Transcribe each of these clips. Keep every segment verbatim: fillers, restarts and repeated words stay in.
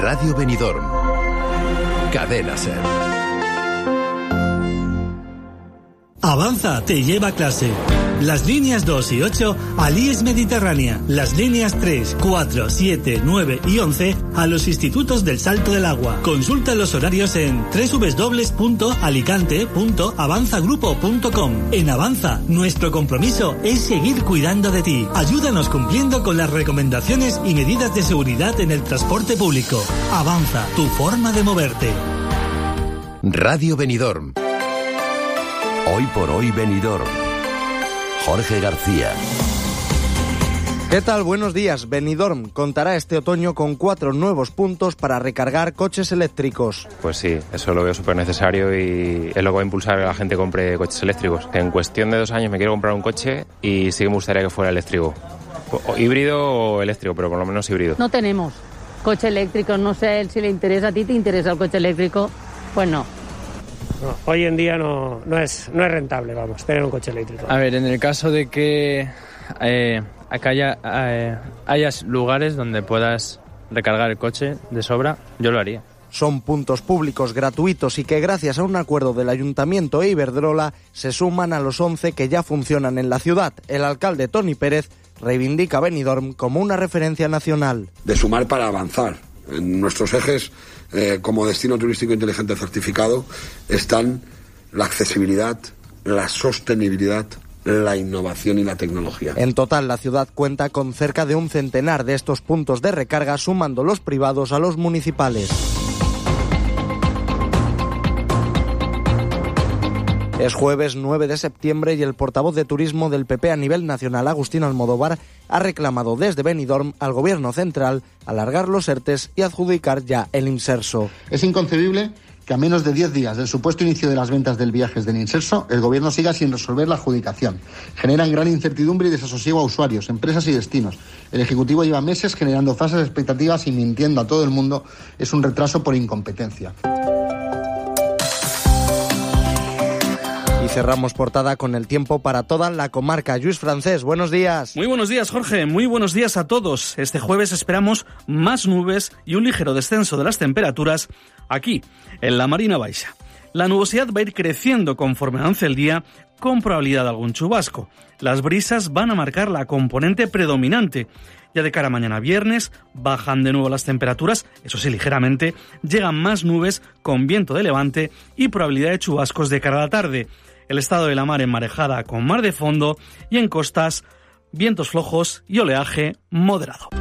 Radio Benidorm. Cadena Ser. Avanza te lleva a clase. Las líneas dos y ocho al I E S Mediterránea. Las líneas tres, cuatro, siete, nueve y once a los institutos del Salto del Agua. Consulta los horarios en doble u doble u doble u punto alicante punto avanzagrupo punto com. En Avanza, nuestro compromiso es seguir cuidando de ti. Ayúdanos cumpliendo con las recomendaciones y medidas de seguridad en el transporte público. Avanza, tu forma de moverte. Radio Benidorm. Hoy por hoy Benidorm. Jorge García. ¿Qué tal? Buenos días. Benidorm contará este otoño con cuatro nuevos puntos para recargar coches eléctricos. Pues sí, eso lo veo súper necesario y es lo que va a impulsar a que la gente compre coches eléctricos. En cuestión de dos años me quiero comprar un coche y sí que me gustaría que fuera eléctrico. O híbrido o eléctrico, pero por lo menos híbrido. No tenemos coche eléctrico, no sé si le interesa. ¿A ti te interesa el coche eléctrico? Pues no. No, hoy en día no, no, es, no es rentable, vamos, tener un coche eléctrico. A ver, en el caso de que eh, acá haya, eh, hayas lugares donde puedas recargar el coche de sobra, yo lo haría. Son puntos públicos gratuitos y que gracias a un acuerdo del Ayuntamiento e Iberdrola se suman a los once que ya funcionan en la ciudad. El alcalde Toni Pérez reivindica Benidorm como una referencia nacional. De sumar para avanzar. En nuestros ejes, eh, como destino turístico inteligente certificado, están la accesibilidad, la sostenibilidad, la innovación y la tecnología. En total, la ciudad cuenta con cerca de un centenar de estos puntos de recarga, sumando los privados a los municipales. Es jueves nueve de septiembre y el portavoz de Turismo del P P a nivel nacional, Agustín Almodóvar, ha reclamado desde Benidorm al Gobierno central alargar los ERTES y adjudicar ya el Inserso. Es inconcebible que a menos de diez días del supuesto inicio de las ventas del viajes del Inserso, el Gobierno siga sin resolver la adjudicación. Generan gran incertidumbre y desasosiego a usuarios, empresas y destinos. El Ejecutivo lleva meses generando falsas expectativas y mintiendo a todo el mundo. Es un retraso por incompetencia. Cerramos portada con el tiempo para toda la comarca. Lluís Francés, buenos días. Muy buenos días, Jorge. Muy buenos días a todos. Este jueves esperamos más nubes y un ligero descenso de las temperaturas aquí, en la Marina Baixa. La nubosidad va a ir creciendo conforme avance el día, con probabilidad de algún chubasco. Las brisas van a marcar la componente predominante. Ya de cara a mañana viernes, bajan de nuevo las temperaturas, eso sí, ligeramente, llegan más nubes con viento de levante y probabilidad de chubascos de cara a la tarde. El estado de la mar enmarejada con mar de fondo y en costas, vientos flojos y oleaje moderado.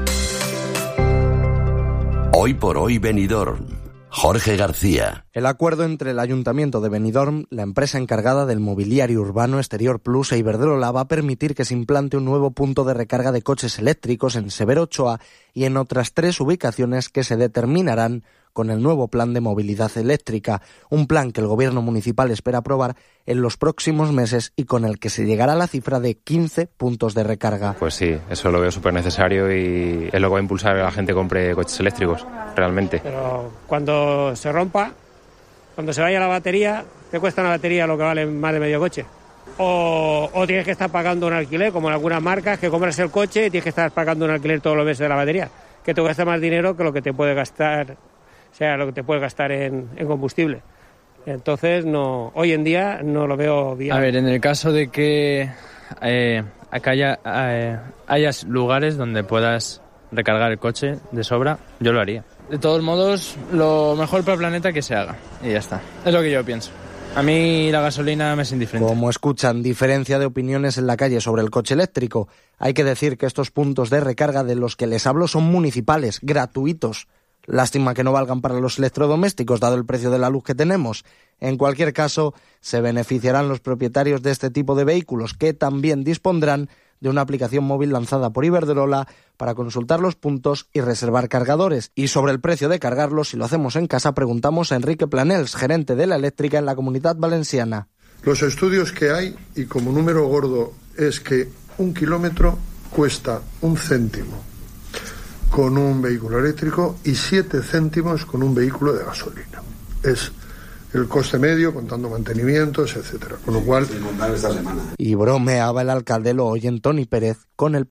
Hoy por hoy Benidorm. Jorge García. El acuerdo entre el Ayuntamiento de Benidorm, la empresa encargada del mobiliario urbano Exterior Plus e Iberdrola va a permitir que se implante un nuevo punto de recarga de coches eléctricos en Severo Ochoa y en otras tres ubicaciones que se determinarán con el nuevo plan de movilidad eléctrica, un plan que el gobierno municipal espera aprobar en los próximos meses y con el que se llegará a la cifra de quince puntos de recarga. Pues sí, eso lo veo súper necesario y es lo que va a impulsar a que la gente compre coches eléctricos, realmente. Pero cuando se rompa, cuando se vaya la batería, te cuesta una batería lo que vale más de medio coche. O, o tienes que estar pagando un alquiler, como en algunas marcas, que compras el coche y tienes que estar pagando un alquiler todos los meses de la batería, que te cuesta más dinero que lo que te puede gastar, o sea, lo que te puede gastar en, en combustible. Entonces, no, hoy en día no lo veo bien. A ver, en el caso de que eh, acá haya, eh, hayas lugares donde puedas recargar el coche de sobra, yo lo haría. De todos modos, lo mejor para el planeta que se haga. Y ya está. Es lo que yo pienso. A mí la gasolina me es indiferente. Como escuchan, diferencia de opiniones en la calle sobre el coche eléctrico. Hay que decir que estos puntos de recarga de los que les hablo son municipales, gratuitos. Lástima que no valgan para los electrodomésticos, dado el precio de la luz que tenemos. En cualquier caso, se beneficiarán los propietarios de este tipo de vehículos, que también dispondrán de una aplicación móvil lanzada por Iberdrola para consultar los puntos y reservar cargadores. Y sobre el precio de cargarlos, si lo hacemos en casa, preguntamos a Enrique Planels, gerente de la eléctrica en la Comunidad Valenciana. Los estudios que hay, y como número gordo, es que un kilómetro cuesta un céntimo con un vehículo eléctrico y siete céntimos con un vehículo de gasolina. Es el coste medio, contando mantenimientos, etcétera. Con lo cual... Y bromeaba el alcalde, lo oyen Toni Pérez, con el